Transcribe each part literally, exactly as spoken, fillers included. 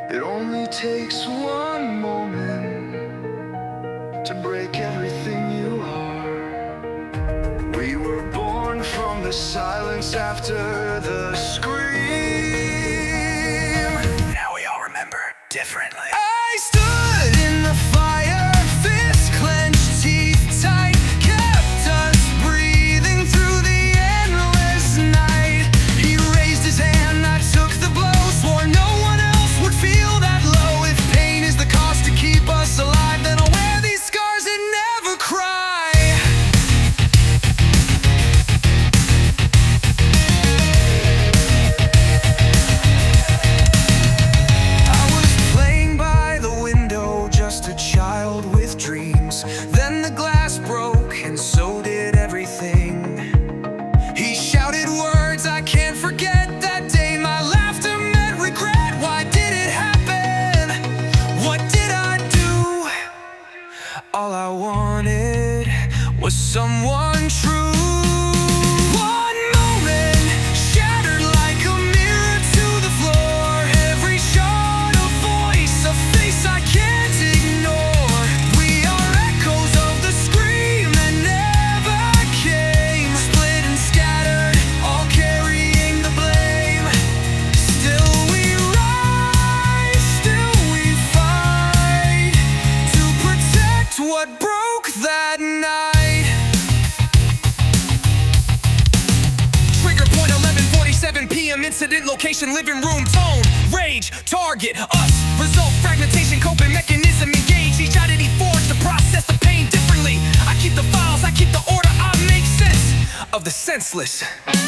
It only takes one moment to break everything you are. We were born from the silence after the scream. Now we all remember differently. I stood in the fire, fist clenched, teeth tight, kept us breathing through the endless night. He raised his hand, I took the blow, swore no one else would feel that low. If pain is the cost to keep us alive, then I'll wear these scars and never cry. I was playing by the window, just a child with dreams. Then the glass broke, and so did everything. He shouted words I can't forget that day. My laughter meant regret. Why did it happen? What did I do? All I wanted was someone true. One moment shattered like a mirror to the floor. Every shot a voice, a face I can't ignore. We are echoes of the scream that never came. Split and scattered, all carrying the blame. Still we rise, still we fight to protect what broke that night. Trigger point eleven forty-seven p m Incident location, living room, tone, rage, target, us. Result, fragmentation, coping mechanism engaged. Each oddity forged to process the pain differently. I keep the files, I keep the order, I make sense of the senseless.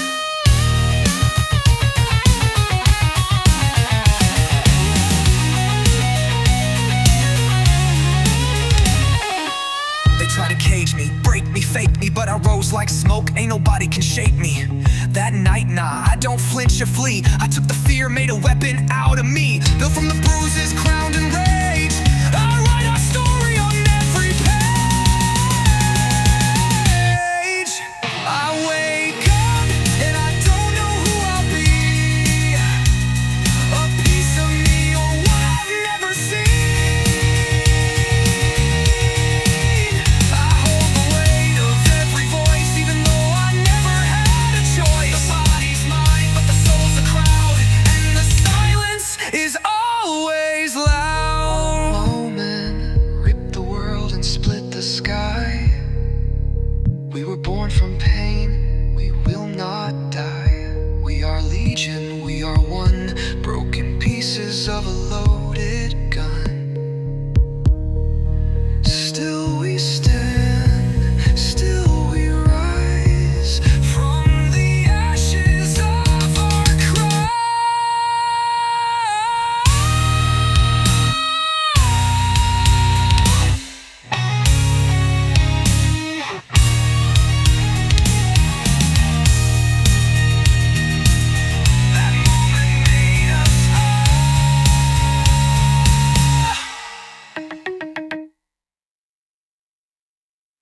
They try to cage me, break me, fake me, but I rose like smoke, ain't nobody can shake me. That night, nah, I don't flinch or flee. I took the fear, made a weapon out of me. Built from the bruises, crowned and raised.